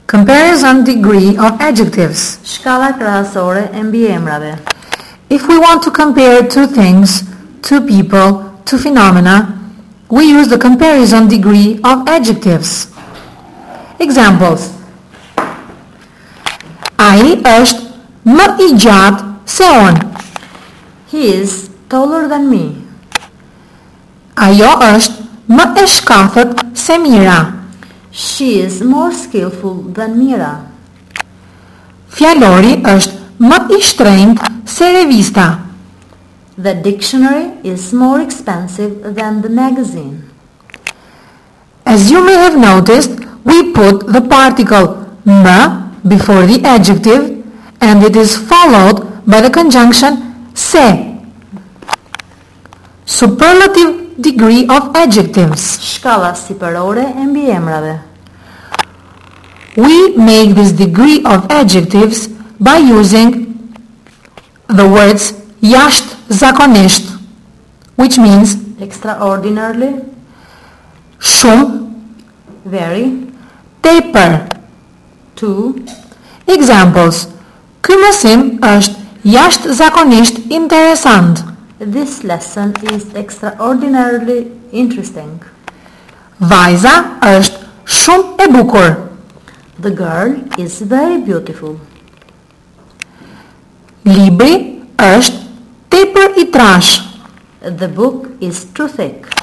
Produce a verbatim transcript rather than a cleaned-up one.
Comparison degree of adjectives. Shkalla krahasore e mbiemrave. If we want to compare two things, two people, two phenomena, we use the comparison degree of adjectives. Examples. Ai është më i gjatë se unë. He is taller than me. Ajo është më e shkathët se Mira. She is more skillful than Mira. Fjalori është më i shtrenjtë se revista. The dictionary is more expensive than the magazine. As you may have noticed, we put the particle më before the adjective and it is followed by the conjunction se. Superlative degree of adjectives. Shkalla sipërore e mbiemrave. We make this degree of adjectives by using the words jashtëzakonisht, which means Extraordinarily, shumë, very, tepër. to, Examples. Ky mësim është jashtëzakonisht interesant. this lesson is extraordinarily interesting. Vajza është shumë e bukur. The girl is very beautiful. Libri është tepër i trash. The book is too thick.